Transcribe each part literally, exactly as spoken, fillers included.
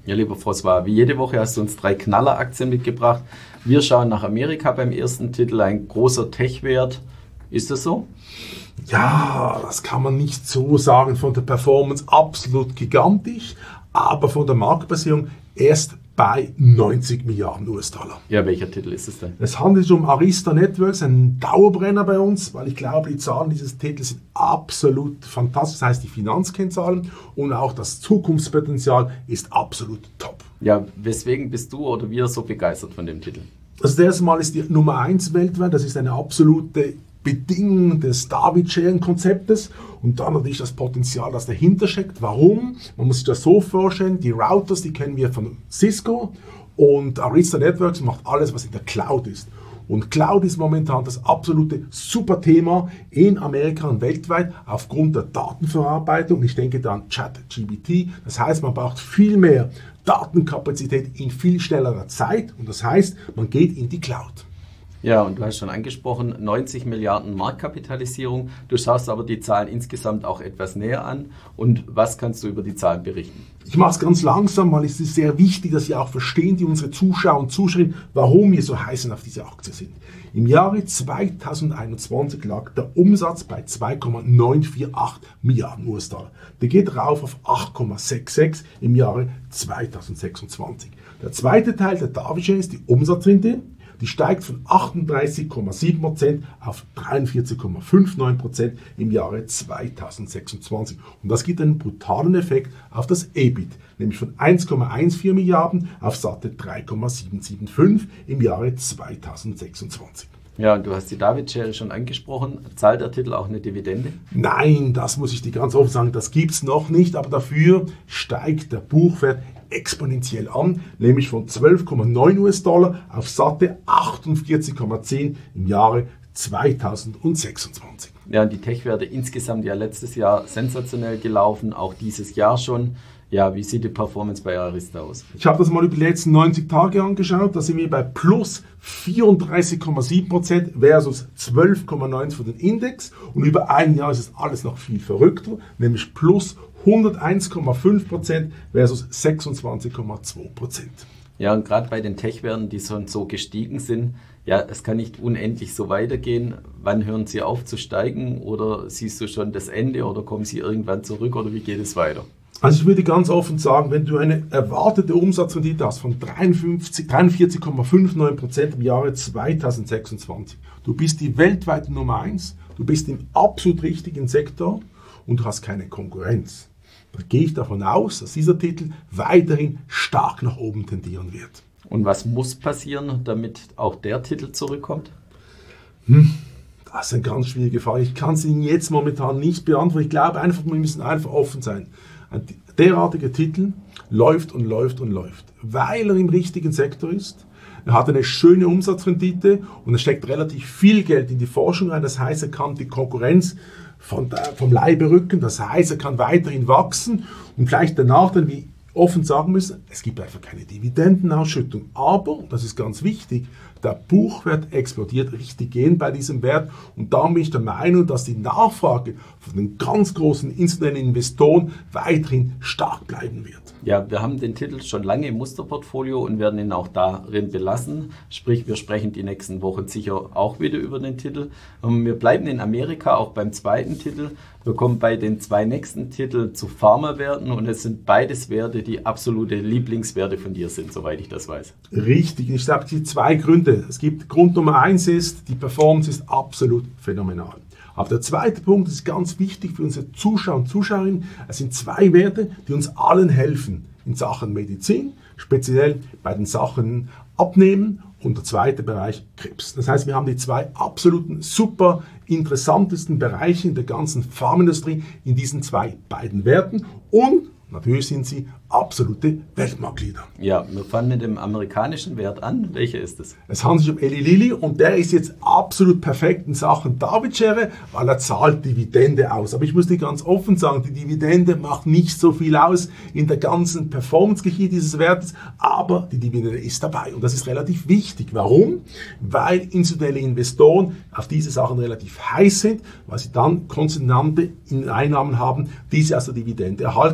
Ja, lieber François, wie jede Woche hast du uns drei Knalleraktien mitgebracht. Wir schauen nach Amerika beim ersten Titel, ein großer Tech-Wert. Ist das so? Ja, das kann man nicht so sagen. Von der Performance absolut gigantisch, aber von der Marktbasierung erst bei neunzig Milliarden U S-Dollar. Ja, welcher Titel ist es denn? Es handelt sich um Arista Networks, ein Dauerbrenner bei uns, weil ich glaube, die Zahlen dieses Titels sind absolut fantastisch. Das heißt, die Finanzkennzahlen und auch das Zukunftspotenzial ist absolut top. Ja, weswegen bist du oder wir so begeistert von dem Titel? Also das erste Mal ist die Nummer eins weltweit, das ist eine absolute Bedingung des David-Scheren-Konzeptes und dann natürlich das Potenzial, das dahinter steckt. Warum? Man muss sich das so vorstellen, die Routers, die kennen wir von Cisco und Arista Networks macht alles, was in der Cloud ist. Und Cloud ist momentan das absolute Superthema in Amerika und weltweit aufgrund der Datenverarbeitung. Ich denke da an ChatGPT. Das heißt, man braucht viel mehr Datenkapazität in viel schnellerer Zeit und das heißt, man geht in die Cloud. Ja, und du hast schon angesprochen, neunzig Milliarden Marktkapitalisierung. Du schaust aber die Zahlen insgesamt auch etwas näher an. Und was kannst du über die Zahlen berichten? Ich mache es ganz langsam, weil es ist sehr wichtig, dass Sie auch verstehen, die unsere Zuschauer und Zuschauerinnen, warum wir so heiß auf diese Aktie sind. Im Jahre zweitausendeinundzwanzig lag der Umsatz bei zwei Komma neun vier acht Milliarden U S-Dollar. Der geht rauf auf acht Komma sechs sechs im Jahre zweitausendsechsundzwanzig. Der zweite Teil der David-Share ist die Umsatzrendite. Die steigt von achtunddreißig Komma sieben Prozent auf dreiundvierzig Komma neunundfünfzig Prozent im Jahre zweitausendsechsundzwanzig. Und das gibt einen brutalen Effekt auf das E B I T, nämlich von eins Komma vierzehn Milliarden auf satte drei Komma siebenhundertfünfundsiebzig im Jahre zweitausendsechsundzwanzig. Ja, und du hast die David-Share schon angesprochen. Zahlt der Titel auch eine Dividende? Nein, das muss ich dir ganz offen sagen, das gibt es noch nicht, aber dafür steigt der Buchwert exponentiell an, nämlich von zwölf Komma neun US-Dollar auf satte achtundvierzig Komma zehn im Jahre zweitausendsechsundzwanzig. Ja, und die Tech-Werte insgesamt ja letztes Jahr sensationell gelaufen, auch dieses Jahr schon. Ja, wie sieht die Performance bei Arista aus? Ich habe das mal über die letzten neunzig Tage angeschaut, da sind wir bei plus vierunddreißig Komma sieben Prozent versus zwölf Komma neun für den Index und über ein Jahr ist es alles noch viel verrückter, nämlich plus hunderteins Komma fünf Prozent versus sechsundzwanzig Komma zwei Prozent. Ja, und gerade bei den Tech-Werten, die schon so gestiegen sind, ja, es kann nicht unendlich so weitergehen. Wann hören sie auf zu steigen oder siehst du schon das Ende oder kommen sie irgendwann zurück oder wie geht es weiter? Also ich würde ganz offen sagen, wenn du eine erwartete Umsatzrendite hast von dreiundvierzig Komma neunundfünfzig Prozent im Jahre zweitausendsechsundzwanzig, du bist die weltweite Nummer eins, du bist im absolut richtigen Sektor und du hast keine Konkurrenz. Da gehe ich davon aus, dass dieser Titel weiterhin stark nach oben tendieren wird. Und was muss passieren, damit auch der Titel zurückkommt? Hm, das ist eine ganz schwierige Frage. Ich kann es Ihnen jetzt momentan nicht beantworten. Ich glaube einfach, wir müssen einfach offen sein. Ein derartiger Titel läuft und läuft und läuft, weil er im richtigen Sektor ist. Er hat eine schöne Umsatzrendite und er steckt relativ viel Geld in die Forschung ein. Das heißt, er kann die Konkurrenz von der, vom Leibe rücken. Das heißt, er kann weiterhin wachsen und vielleicht danach dann, wie offen sagen müssen, es gibt einfach keine Dividendenausschüttung. Aber, das ist ganz wichtig, der Buchwert explodiert richtig gehend bei diesem Wert und da bin ich der Meinung, dass die Nachfrage von den ganz großen institutionellen Investoren weiterhin stark bleiben wird. Ja, wir haben den Titel schon lange im Musterportfolio und werden ihn auch darin belassen. Sprich, wir sprechen die nächsten Wochen sicher auch wieder über den Titel. Wir bleiben in Amerika auch beim zweiten Titel. Wir kommen bei den zwei nächsten Titeln zu Pharmawerten und es sind beides Werte, die absolute Lieblingswerte von dir sind, soweit ich das weiß. Richtig, ich habe die zwei Gründe. Es gibt Grund Nummer eins ist, die Performance ist absolut phänomenal. Aber der zweite Punkt ist ganz wichtig für unsere Zuschauer und Zuschauerinnen. Es sind zwei Werte, die uns allen helfen in Sachen Medizin, speziell bei den Sachen Abnehmen und der zweite Bereich Krebs. Das heißt, wir haben die zwei absoluten super interessantesten Bereiche in der ganzen Pharmaindustrie in diesen zwei beiden Werten und natürlich sind sie absolute Weltmarktleader. Ja, wir fangen mit dem amerikanischen Wert an. Welcher ist es? Es handelt sich um Eli Lilly und der ist jetzt absolut perfekt in Sachen David-Share, weil er zahlt Dividende aus. Aber ich muss dir ganz offen sagen, die Dividende macht nicht so viel aus in der ganzen Performance-Geschichte dieses Wertes, aber die Dividende ist dabei und das ist relativ wichtig. Warum? Weil institutionelle Investoren auf diese Sachen relativ heiß sind, weil sie dann konstante Einnahmen haben, die sie aus der Dividende erhalten. Und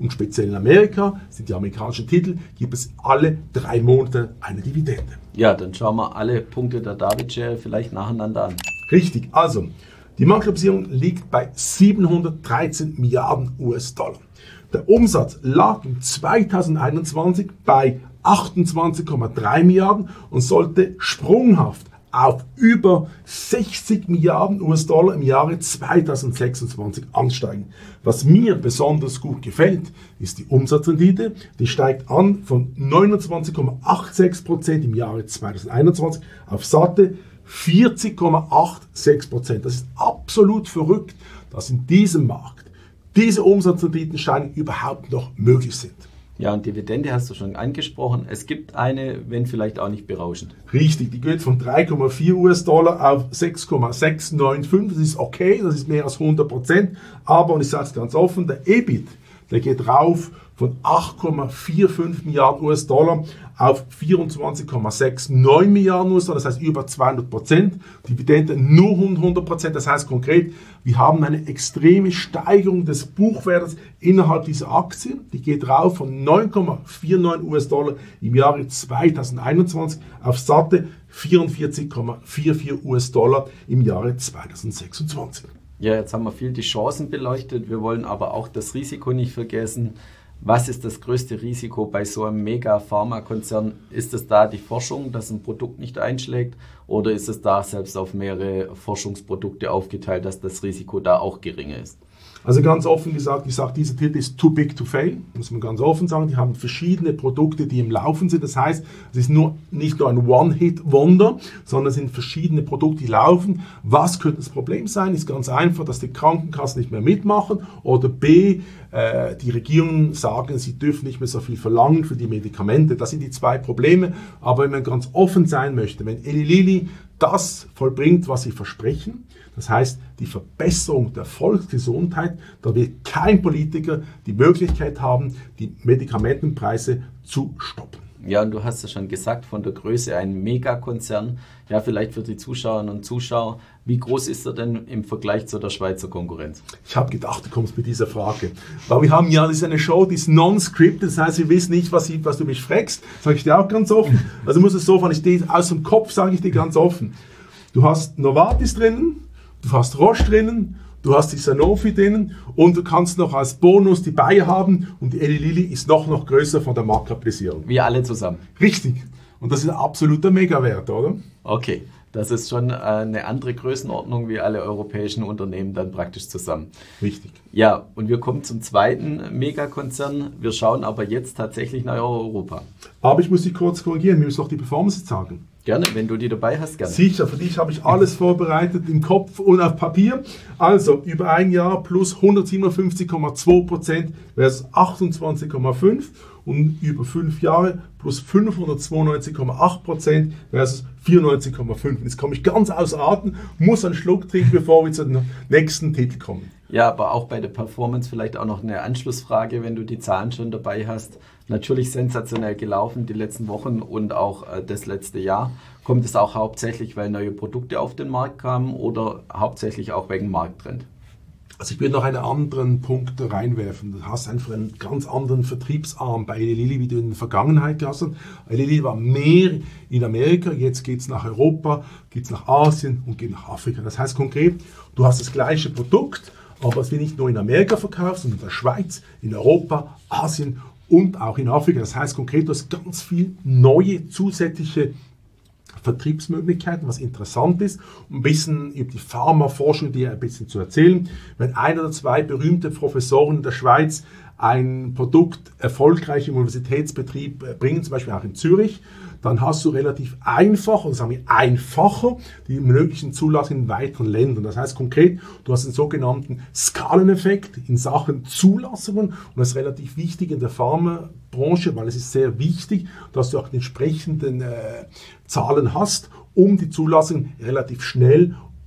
Und speziell in Amerika sind die amerikanischen Titel, gibt es alle drei Monate eine Dividende. Ja, dann schauen wir alle Punkte der David-Schere vielleicht nacheinander an. Richtig, also die Marktkapitalisierung liegt bei siebenhundertdreizehn Milliarden U S-Dollar. Der Umsatz lag im zweitausendeinundzwanzig bei achtundzwanzig Komma drei Milliarden und sollte sprunghaft auf über sechzig Milliarden U S-Dollar im Jahre zweitausendsechsundzwanzig ansteigen. Was mir besonders gut gefällt, ist die Umsatzrendite. Die steigt an von neunundzwanzig Komma sechsundachtzig Prozent im Jahre zweitausendeinundzwanzig auf satte vierzig Komma sechsundachtzig Prozent. Das ist absolut verrückt, dass in diesem Markt diese Umsatzrenditensteigerungen überhaupt noch möglich sind. Ja, und Dividende hast du schon angesprochen. Es gibt eine, wenn vielleicht auch nicht berauschend. Richtig, die geht von drei Komma vier U S-Dollar auf sechs Komma sechs neun fünf. Das ist okay, das ist mehr als hundert Prozent. Aber, und ich sage es ganz offen, der E B I T, der geht rauf von acht Komma fünfundvierzig Milliarden U S-Dollar auf vierundzwanzig Komma neunundsechzig Milliarden U S-Dollar, das heißt über zweihundert Prozent. Dividende nur hundert Prozent, das heißt konkret, wir haben eine extreme Steigerung des Buchwertes innerhalb dieser Aktie. Die geht rauf von neun Komma neunundvierzig U S-Dollar im Jahre zweitausendeinundzwanzig auf satte vierundvierzig Komma vierundvierzig U S-Dollar im Jahre zweitausendsechsundzwanzig. Ja, jetzt haben wir viel die Chancen beleuchtet. Wir wollen aber auch das Risiko nicht vergessen. Was ist das größte Risiko bei so einem Mega-Pharmakonzern? Ist es da die Forschung, dass ein Produkt nicht einschlägt? Oder ist es da selbst auf mehrere Forschungsprodukte aufgeteilt, dass das Risiko da auch geringer ist? Also ganz offen gesagt, ich sage, dieser Titel ist too big to fail, muss man ganz offen sagen. Die haben verschiedene Produkte, die im Laufen sind. Das heißt, es ist nur, nicht nur ein One-Hit-Wonder, sondern es sind verschiedene Produkte, die laufen. Was könnte das Problem sein? Ist ganz einfach, dass die Krankenkassen nicht mehr mitmachen oder B, äh, die Regierungen sagen, sie dürfen nicht mehr so viel verlangen für die Medikamente. Das sind die zwei Probleme. Aber wenn man ganz offen sein möchte, wenn Eli Lilly das vollbringt, was sie versprechen, das heißt die Verbesserung der Volksgesundheit, da wird kein Politiker die Möglichkeit haben, die Medikamentenpreise zu stoppen. Ja, und du hast es schon gesagt, von der Größe ein Megakonzern. Ja, vielleicht für die Zuschauerinnen und Zuschauer, wie groß ist er denn im Vergleich zu der Schweizer Konkurrenz? Ich habe gedacht, du kommst mit dieser Frage. Weil wir haben ja, das ist eine Show, die ist non-scripted, das heißt, wir wissen nicht, was, ich, was du mich fragst. Sage ich dir auch ganz offen. Also muss es so, wenn ich dir aus dem Kopf sage ich dir ganz offen. Du hast Novartis drinnen, du hast Roche drinnen, du hast die Sanofi drinnen und du kannst noch als Bonus die Bayer haben und die Eli Lilly ist noch, noch größer von der Marktkapitalisierung. Wir alle zusammen. Richtig. Und das ist ein absoluter Megawert, oder? Okay, das ist schon eine andere Größenordnung wie alle europäischen Unternehmen dann praktisch zusammen. Richtig. Ja, und wir kommen zum zweiten Megakonzern. Wir schauen aber jetzt tatsächlich nach Europa. Aber ich muss dich kurz korrigieren, wir müssen noch die Performance sagen. Gerne, wenn du die dabei hast, gerne. Sicher, für dich habe ich alles vorbereitet im Kopf und auf Papier. Also über ein Jahr plus hundertsiebenundfünfzig Komma zwei Prozent versus achtundzwanzig Komma fünf und über fünf Jahre plus fünfhundertzweiundneunzig Komma acht Prozent versus vierundneunzig Komma fünf. Jetzt komme ich ganz außer Atem, muss einen Schluck trinken, bevor wir zum nächsten Titel kommen. Ja, aber auch bei der Performance vielleicht auch noch eine Anschlussfrage, wenn du die Zahlen schon dabei hast. Natürlich sensationell gelaufen die letzten Wochen und auch äh, das letzte Jahr. Kommt es auch hauptsächlich, weil neue Produkte auf den Markt kamen oder hauptsächlich auch wegen Markttrend? Also ich will noch einen anderen Punkt reinwerfen. Du hast einfach einen ganz anderen Vertriebsarm bei Eli Lilly, wie du in der Vergangenheit gehabt hast. Eli Lilly war mehr in Amerika, jetzt geht es nach Europa, geht es nach Asien und geht nach Afrika. Das heißt konkret, du hast das gleiche Produkt, aber es wird nicht nur in Amerika verkauft, sondern in der Schweiz, in Europa, Asien und auch in Afrika. Das heißt konkret, du hast ganz viel neue zusätzliche Vertriebsmöglichkeiten, was interessant ist, um ein bisschen über die Pharmaforschung dir ein bisschen zu erzählen. Wenn ein oder zwei berühmte Professoren in der Schweiz ein Produkt erfolgreich im Universitätsbetrieb bringen, zum Beispiel auch in Zürich, dann hast du relativ einfach, oder sagen wir einfacher, die möglichen Zulassungen in weiteren Ländern. Das heißt konkret, du hast einen sogenannten Skaleneffekt in Sachen Zulassungen und das ist relativ wichtig in der Pharmabranche, weil es ist sehr wichtig, dass du auch die entsprechenden äh, Zahlen hast, um die Zulassung relativ schnell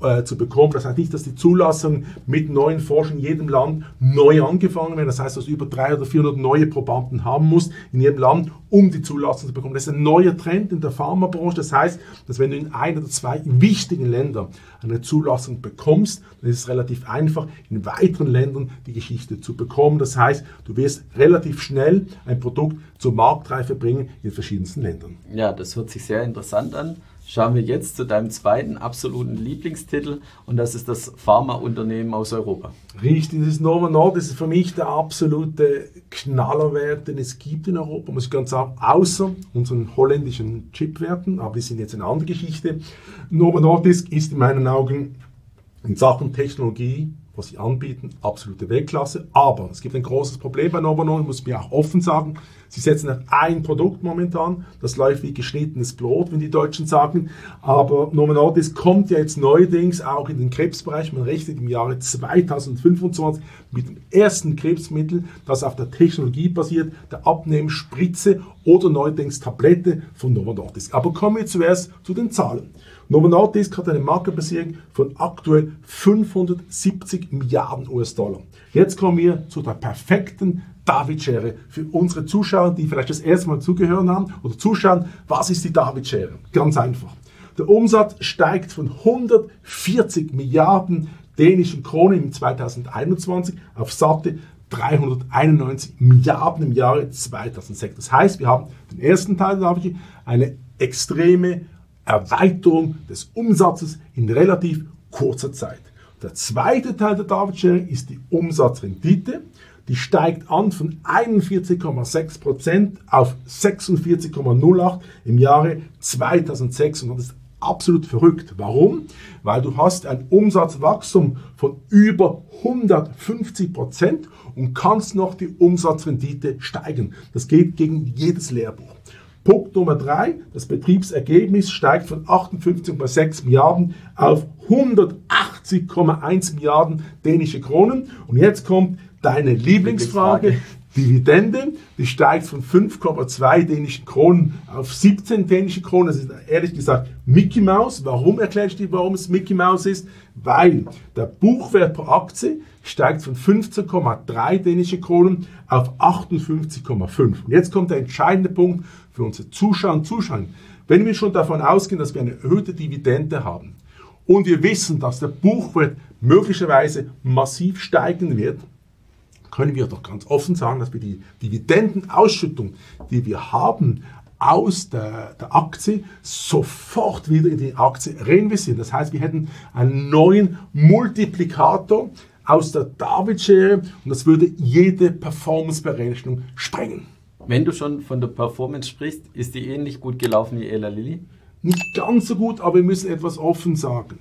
äh, zu bekommen. Das heißt nicht, dass die Zulassung mit neuen Forschern in jedem Land neu angefangen wird. Das heißt, dass du über dreihundert oder vierhundert neue Probanden haben musst in jedem Land, um die Zulassung zu bekommen. Das ist ein neuer Trend in der Pharmabranche. Das heißt, dass wenn du in ein oder zwei wichtigen Ländern eine Zulassung bekommst, dann ist es relativ einfach, in weiteren Ländern die Geschichte zu bekommen. Das heißt, du wirst relativ schnell ein Produkt zur Marktreife bringen in verschiedensten Ländern. Ja, das hört sich sehr interessant an. Schauen wir jetzt zu deinem zweiten absoluten Lieblingstitel und das ist das Pharmaunternehmen aus Europa. Richtig, das ist Novo Nordisk, das ist für mich der absolute Knallerwert, den es gibt in Europa, muss ich ganz sagen, außer unseren holländischen Chipwerten, aber die sind jetzt eine andere Geschichte. Novo Nordisk ist in meinen Augen in Sachen Technologie, was sie anbieten, absolute Weltklasse, aber es gibt ein großes Problem bei Novo Nordisk, muss ich mir auch offen sagen. Sie setzen auf ein Produkt momentan, das läuft wie geschnittenes Brot, wenn die Deutschen sagen, aber Novo Nordisk kommt ja jetzt neuerdings auch in den Krebsbereich, man rechnet im Jahre zweitausendfünfundzwanzig mit dem ersten Krebsmittel, das auf der Technologie basiert, der Abnehmspritze oder neuerdings Tablette von Novo Nordisk. Aber kommen wir zuerst zu den Zahlen. Novo Nordisk hat eine Marktbeziehung von aktuell fünfhundertsiebzig Milliarden U S-Dollar. Jetzt kommen wir zu der perfekten David-Schere für unsere Zuschauer, die vielleicht das erste Mal zugehört haben oder zuschauen. Was ist die David-Schere? Ganz einfach. Der Umsatz steigt von hundertvierzig Milliarden dänischen Kronen im zweitausendeinundzwanzig auf satte dreihunderteinundneunzig Milliarden im Jahre zweitausendsechs. Das heißt, wir haben den ersten Teil der David-Schere, eine extreme Erweiterung des Umsatzes in relativ kurzer Zeit. Der zweite Teil der David-Schere ist die Umsatzrendite. Die steigt an von einundvierzig Komma sechs Prozent auf sechsundvierzig Komma null acht im Jahre zweitausendsechs. Und das ist absolut verrückt. Warum? Weil du hast ein Umsatzwachstum von über hundertfünfzig Prozent und kannst noch die Umsatzrendite steigern. Das geht gegen jedes Lehrbuch. Punkt Nummer drei, das Betriebsergebnis steigt von achtundfünfzig Komma sechs Milliarden auf hundertachtzig Komma eins Milliarden dänische Kronen. Und jetzt kommt deine Lieblingsfrage, Dividende, die steigt von fünf Komma zwei dänischen Kronen auf siebzehn dänische Kronen. Das ist ehrlich gesagt Mickey Mouse. Warum erkläre ich dir, warum es Mickey Mouse ist? Weil der Buchwert pro Aktie steigt von fünfzehn Komma drei dänische Kronen auf achtundfünfzig Komma fünf. Und jetzt kommt der entscheidende Punkt für unsere Zuschauer und Zuschauer. Wenn wir schon davon ausgehen, dass wir eine erhöhte Dividende haben und wir wissen, dass der Buchwert möglicherweise massiv steigen wird, können wir doch ganz offen sagen, dass wir die Dividendenausschüttung, die wir haben aus der, der Aktie, sofort wieder in die Aktie reinvestieren. Das heißt, wir hätten einen neuen Multiplikator aus der David-Schere und das würde jede Performance-Berechnung sprengen. Wenn du schon von der Performance sprichst, ist die ähnlich gut gelaufen wie Eli Lilly? Nicht ganz so gut, aber wir müssen etwas offen sagen.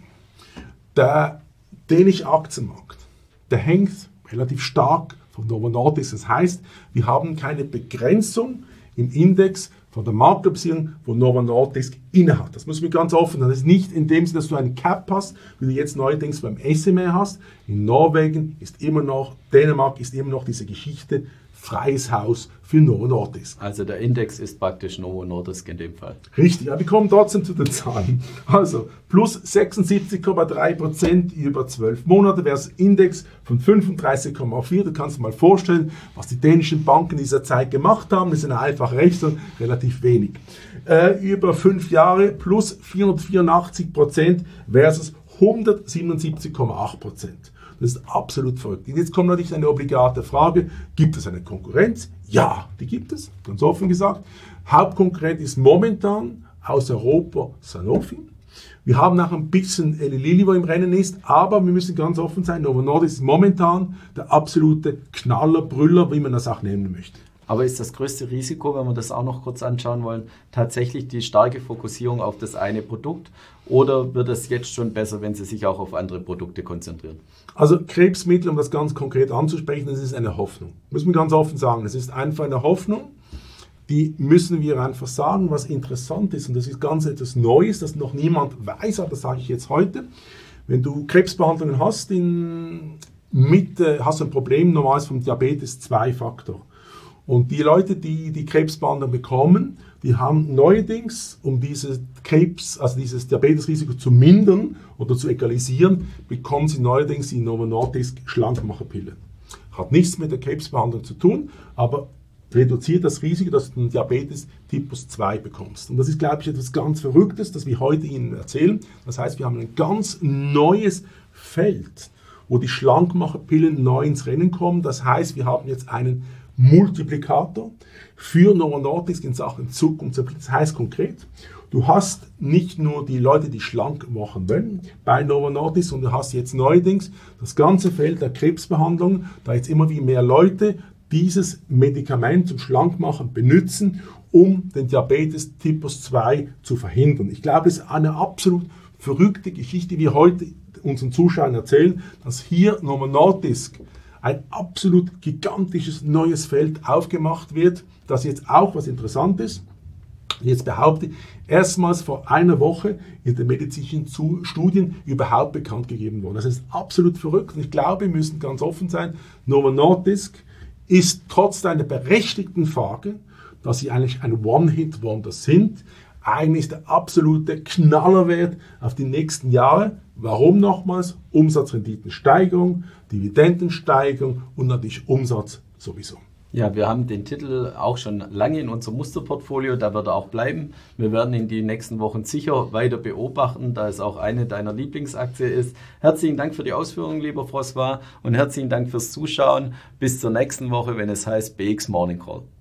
Der dänische Aktienmarkt, der hängt relativ stark von Novo Nordisk. Das heißt, wir haben keine Begrenzung im Index von der Marktkapitalisierung, wo Novo Nordisk innehat. Das muss man ganz offen sagen. Das ist nicht in dem Sinne, dass du einen Cap hast, wie du jetzt neuerdings beim S M R hast. In Norwegen ist immer noch, Dänemark ist immer noch diese Geschichte, freies Haus für Novo Nordisk. Also der Index ist praktisch Novo Nordisk in dem Fall. Richtig, aber wir kommen trotzdem zu den Zahlen. Also plus sechsundsiebzig Komma drei Prozent über zwölf Monate versus Index von fünfunddreißig Komma vier. Du kannst dir mal vorstellen, was die dänischen Banken in dieser Zeit gemacht haben. Das ist eine einfache Rechnung, relativ wenig. Äh, über fünf Jahre plus vierhundertvierundachtzig Prozent versus hundertsiebenundsiebzig Komma acht Prozent. Das ist absolut verrückt. Und jetzt kommt natürlich eine obligate Frage, gibt es eine Konkurrenz? Ja, die gibt es, ganz offen gesagt. Hauptkonkurrent ist momentan aus Europa Sanofi. Wir haben noch ein bisschen Eli Lilly, wo im Rennen ist, aber wir müssen ganz offen sein, Novo Nordisk ist momentan der absolute Knaller, Brüller, wie man das auch nennen möchte. Aber ist das größte Risiko, wenn wir das auch noch kurz anschauen wollen, tatsächlich die starke Fokussierung auf das eine Produkt? Oder wird es jetzt schon besser, wenn Sie sich auch auf andere Produkte konzentrieren? Also Krebsmittel, um das ganz konkret anzusprechen, das ist eine Hoffnung. Muss man ganz offen sagen, das ist einfach eine Hoffnung. Die müssen wir einfach sagen, was interessant ist. Und das ist ganz etwas Neues, das noch niemand weiß, aber das sage ich jetzt heute. Wenn du Krebsbehandlungen hast, in Mitte, hast du ein Problem, normalerweise vom Diabetes zwei Faktor. Und die Leute, die die Krebsbehandlung bekommen, die haben neuerdings, um dieses Krebs, also dieses Diabetesrisiko zu mindern oder zu egalisieren, bekommen sie neuerdings die Novo Nordisk Schlankmacherpille. Hat nichts mit der Krebsbehandlung zu tun, aber reduziert das Risiko, dass du einen Diabetes Typus zwei bekommst. Und das ist, glaube ich, etwas ganz Verrücktes, das wir heute Ihnen erzählen. Das heißt, wir haben ein ganz neues Feld, wo die Schlankmacherpillen neu ins Rennen kommen. Das heißt, wir haben jetzt einen Multiplikator für Novo Nordisk in Sachen Zukunft. Das heißt konkret, du hast nicht nur die Leute, die schlank machen wollen bei Novo Nordisk, sondern du hast jetzt neuerdings das ganze Feld der Krebsbehandlung, da jetzt immer wie mehr Leute dieses Medikament zum Schlankmachen benutzen, um den Diabetes Typus zwei zu verhindern. Ich glaube, es ist eine absolut verrückte Geschichte, die wir heute unseren Zuschauern erzählen, dass hier Novo Nordisk ein absolut gigantisches neues Feld aufgemacht wird, das jetzt auch, was interessant ist, jetzt behaupte, erstmals vor einer Woche in den medizinischen Studien überhaupt bekannt gegeben worden. Das ist absolut verrückt und ich glaube, wir müssen ganz offen sein, Novo Nordisk ist trotz einer berechtigten Frage, dass sie eigentlich ein One-Hit-Wonder sind, eigentlich der absolute Knallerwert auf die nächsten Jahre. Warum nochmals? Umsatzrenditensteigerung, Dividendensteigerung und natürlich Umsatz sowieso. Ja, wir haben den Titel auch schon lange in unserem Musterportfolio, da wird er auch bleiben. Wir werden ihn die nächsten Wochen sicher weiter beobachten, da es auch eine deiner Lieblingsaktien ist. Herzlichen Dank für die Ausführungen, lieber François, und herzlichen Dank fürs Zuschauen. Bis zur nächsten Woche, wenn es heißt B X Morning Call.